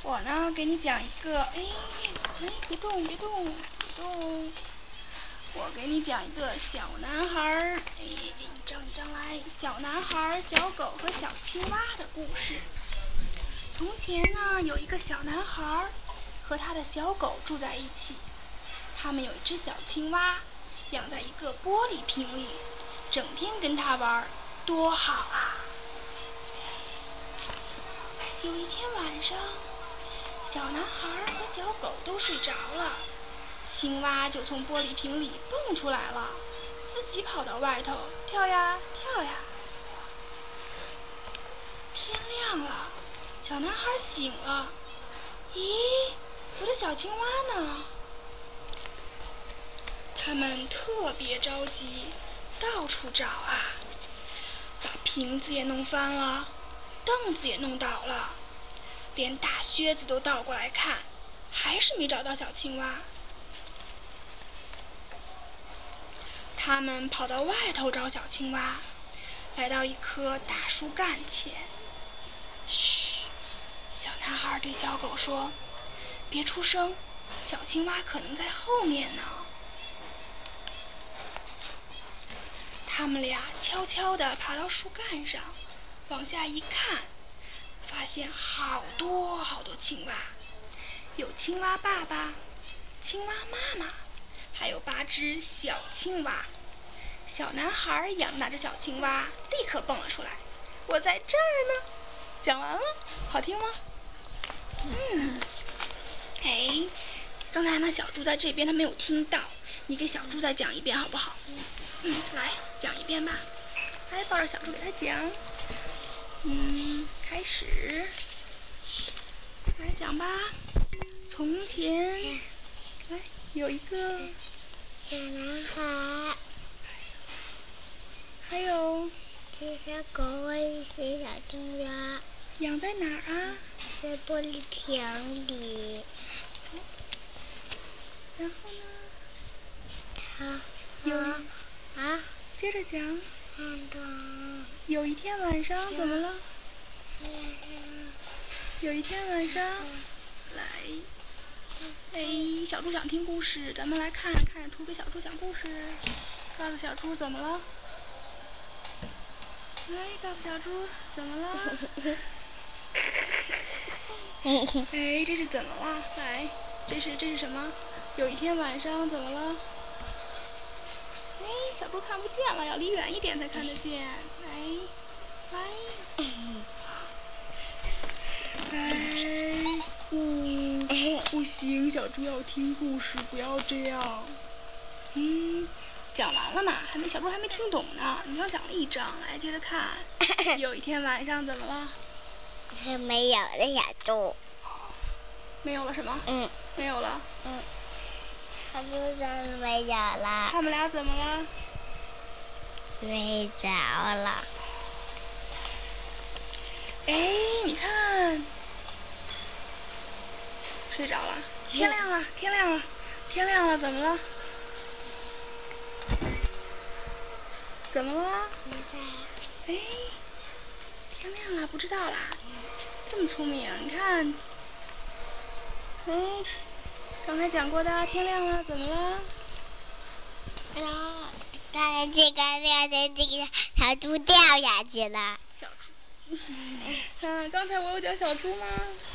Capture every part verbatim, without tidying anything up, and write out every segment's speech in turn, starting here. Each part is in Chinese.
我呢，给你讲一个，哎，哎，别动，别动，别动。我给你讲一个小男孩儿，哎，你张一张来，小男孩、小狗和小青蛙的故事。从前呢，有一个小男孩和他的小狗住在一起，他们有一只小青蛙，养在一个玻璃瓶里，整天跟他玩，多好啊！有一天晚上，小男孩和小狗都睡着了，青蛙就从玻璃瓶里蹦出来了，自己跑到外头跳呀跳呀。天亮了，小男孩醒了，咦，我的小青蛙呢？他们特别着急，到处找啊，把瓶子也弄翻了，凳子也弄倒了，连大靴子都倒过来看，还是没找到小青蛙。他们跑到外头找小青蛙，来到一棵大树干前。嘘，小男孩对小狗说：“别出声，小青蛙可能在后面呢。”他们俩悄悄地爬到树干上，往下一看，发现好多好多青蛙，有青蛙爸爸、青蛙妈妈，还有八只小青蛙。小男孩养的那只小青蛙立刻蹦了出来：“我在这儿呢！”讲完了，好听吗？嗯。哎，刚才呢，小猪在这边，他没有听到，你给小猪再讲一遍好不好？嗯，来讲一遍吧。来，抱着小猪给他讲。嗯，开始。来讲吧。从前，来有一个小男孩， 还有只小狗和一只小青蛙， 养在哪儿啊？ 在玻璃瓶里。 然后呢？ 他有啊， 接着讲。 看到有一天晚上怎么了？有一天晚上，来，哎，小猪想听故事，咱们来看看着图给小猪讲故事。告诉小猪怎么了？来，告诉小猪怎么了？哎，这是怎么了？来，这是这是什么？有一天晚上怎么了？哎，小猪看不见了，要离远一点才看得见。来，来，哎，不，不行，小猪要听故事，不要这样。嗯，讲完了嘛，还没小猪还没听懂呢。你刚讲了一章，来接着看。有一天晚上怎么了？ 是没有了小猪。 没有了什么？ 嗯， 没有了。 嗯，小猪真是没有了。 他们俩怎么了？ 睡着了。 哎，你看，睡着了。天亮了，天亮了，天亮了，怎么了？怎么了？哎，天亮了，不知道啦。这么聪明，你看。哎，刚才讲过的，天亮了，怎么了？ 然后，刚才这个这个这个小猪掉下去了。 小猪。看，刚才我有讲小猪吗？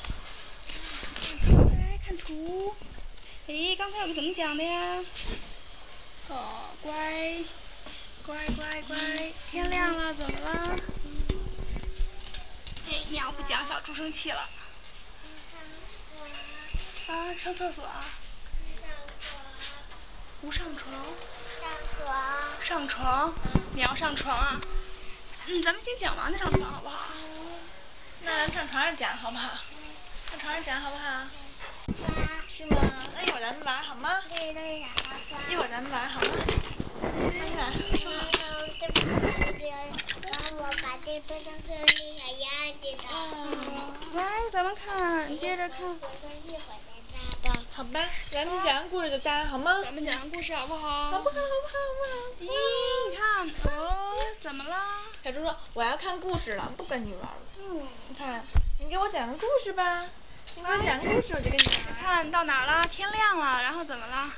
再来看图。哎，刚才我们怎么讲的呀？哦，乖，乖乖乖，天亮了，怎么了？哎，你要不讲，小猪生气了。啊，上厕所啊？不上床。 上床。 上床？你要上床啊？嗯，咱们先讲完再上床好不好？ 那咱上床上讲好不好？上床上讲好不好？ 刷。 是吗？那一会儿咱们玩好吗？ 对对，小花刷。 一会儿咱们玩好吗？咱们俩说好。 然后我把这个当成那小鸭子的。 嗯，来，咱们看，接着看。 我说一会儿再搭吧。 好吧，咱们讲完故事就搭好吗？ 咱们讲完故事好不好？ 好不好？好不好？好不好？ 咦，你看，哦，怎么了？ 小猪说：“我要看故事了，不跟你玩了。” 嗯， 你看，你给我讲个故事吧。 你给我讲故事，我就给你拿。 看到哪儿了？天亮了，然后怎么了？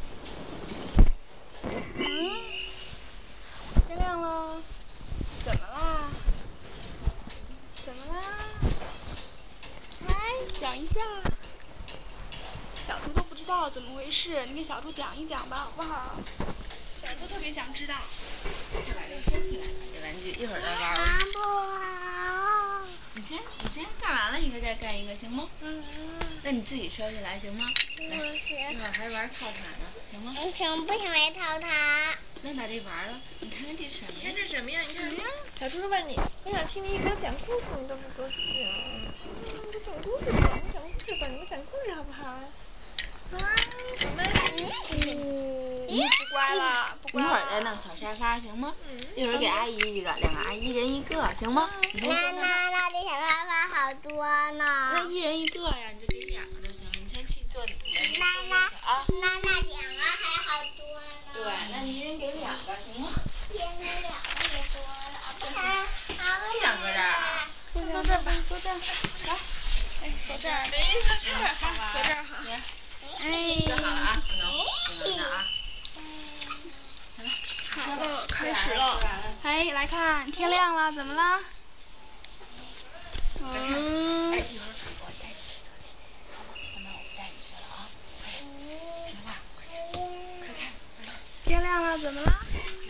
嗯，天亮了，怎么啦？怎么啦？来讲一下。小猪都不知道怎么回事，你给小猪讲一讲吧，好不好？小猪特别想知道。 快把这收起来，这玩具一会儿再玩。 拿不好。 你先，你先干完了，一个再干一个，行吗？ 嗯嗯。 那你自己收起来，行吗？来， 不一会行。 儿还玩套塔呢，行吗？ 为什么不想来套它？ 那把这玩了，你看看这是什么呀你看？这是什么呀？你看，小猪问你，我想听你给我讲故事，你都不给我讲。嗯，你给讲故事吧，你讲故事吧，你给我讲故事好不好？啊，怎么了？ 嗯，不乖了，不乖了。 一会儿再弄小沙发，行吗？ 嗯。 一会儿给阿姨一个，两个阿姨一人一个，行吗？你先那坐那儿。 那那这小沙发好多呢。 那一人一个呀，你就给两个就行了。你先去坐你的那那个那去啊。 那那两个还好多呢。 对，那你一人给两个，行吗？ 一人给两个也多了，不行，好不想搁这儿啊？ 坐这儿吧，坐这儿。来，哎，坐这儿。 哎，坐这儿好吧？ 坐这儿好。 行， 哎， 坐好了啊，不能不能的啊。行了， 好了，开始了。哎，来看，天亮了，怎么了？嗯。 哎，一会儿我带你去这里，慢慢我带你去了啊，快点，听话，快点，快看，快看。 天亮了，怎么了？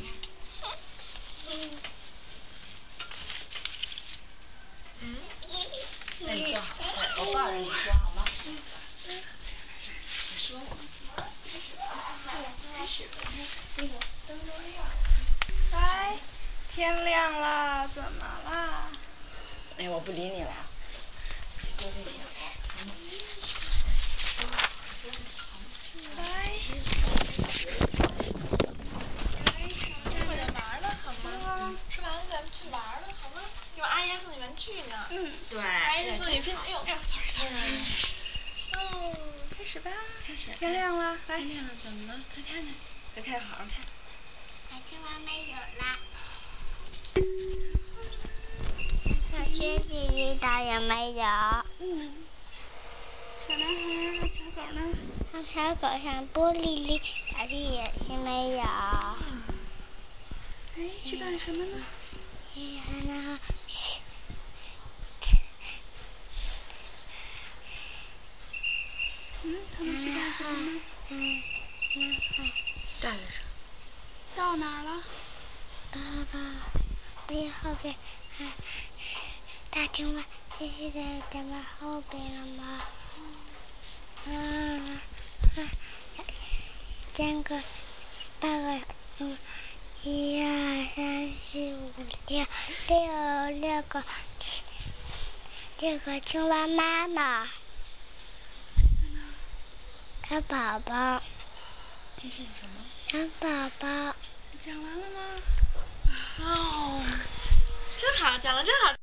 嗯。 那你坐好，我我抱着你说好吗？你说。开始吧，那个灯都亮了。 哎，天亮了，怎么了？ 哎，我不理你了。多这点好吗？ 来。 一会儿就玩了，好吗？吃完了咱们去玩了，好吗？一会儿阿姨还送你玩具呢。 嗯。 对。 阿姨送你拼，哎呦哎呦 ，sorry sorry。嗯， 开始吧。 开始。 天亮了，来。 天亮了，怎么了？快看看，快开始好好看。 小青蛙没有了。小靴子遇到也没有。 嗯。小男孩和小狗呢？ 那小狗像玻璃里，小鸡也是没有。 哎，去干什么呢？ 然后， 嗯，他们去干什么呢？ 嗯，那个站着说。 到哪儿了？ 到了最后边，嗯，大青蛙这是在咱们后边了吗？嗯，嗯，三个、八个，嗯，一二三四五六，六六个，六个青蛙妈妈，小宝宝， 这是什么？ 小宝宝。 讲完了吗？ 哦，真好，讲的真好。